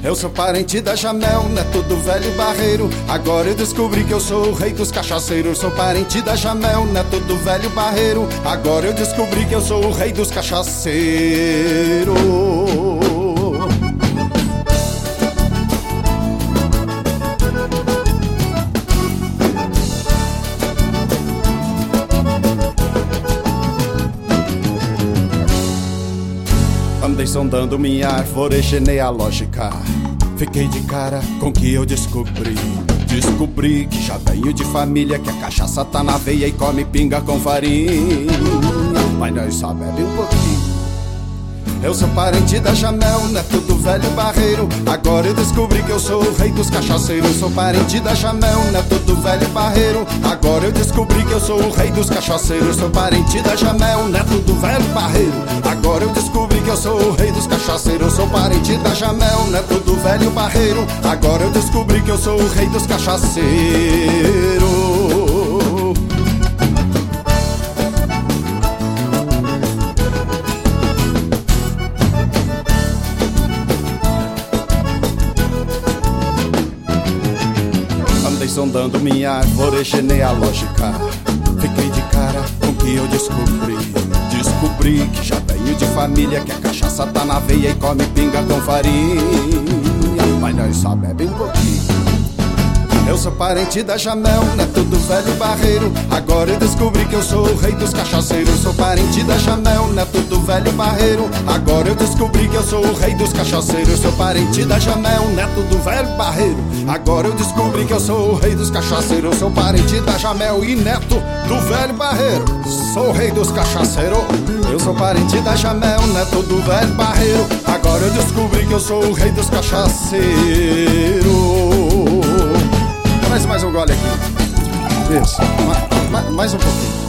Eu sou parente da Jamel, neto do velho barreiro. Agora eu descobri que eu sou o rei dos cachaceiros. Sou parente da Jamel, neto do velho barreiro. Agora eu descobri que eu sou o rei dos cachaceiros. Andei sondando minha árvore genealógica. Fiquei de cara com o que eu descobri. Descobri que já venho de família que a cachaça tá na veia e come pinga com farinha. Mas nós só bebe um pouquinho. Eu sou parente da Jamel, neto do velho barreiro. Agora eu descobri que eu sou o rei dos cachaceiros. Sou parente da Jamel, neto do velho barreiro. Agora eu descobri que eu sou o rei dos cachaceiros. Sou parente da Jamel, neto do velho barreiro. Agora eu descobri que eu sou o rei dos cachaceiros. Sou parente da Jamel, neto do velho barreiro. Agora eu descobri que eu sou o rei dos cachaceiros. Andei sondando minha árvore genealógica. Fiquei de cara com o que eu descobri. Descobri que já venho de família que a cachaça tá na veia e come pinga com farinha. Mas nós só bebe um pouquinho. Eu sou parente da Jamel, neto do velho barreiro. Agora eu descobri que eu sou o rei dos cachaceiros. Sou parente da Jamel, neto do velho barreiro. Agora eu descobri que eu sou o rei dos cachaceiros. Sou parente da Jamel, neto do velho barreiro. Agora eu descobri que eu sou o rei dos cachaceiros. Sou parente da Jamel e neto do velho barreiro. Sou o rei dos cachaceiros. Eu sou parente da Jamel, neto do velho barreiro. Agora eu descobri que eu sou o rei dos cachaceiros. Mais um gole aqui. Isso, mais um pouquinho.